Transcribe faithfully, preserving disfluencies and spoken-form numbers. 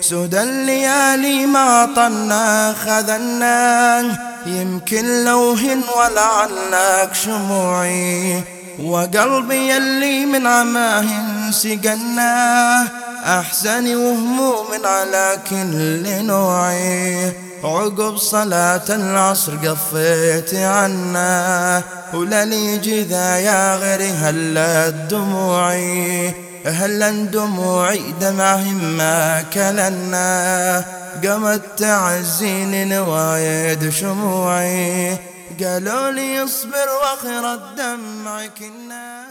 سود الليالي ما طلنا خذلناه، يمكن لو هن ولعناك شموعي، وقلبي يلي من عماه سقناه، أحزاني وهموم على كل نوعي. عقب صلاة العصر قفيت عنا، وللي جذا يا غيري هلت دموعي، هلا دموعي دمعهم ما كلنا، قامت تعزين نوايد شموعي، قالوا لي اصبر واخر الدمع كنا.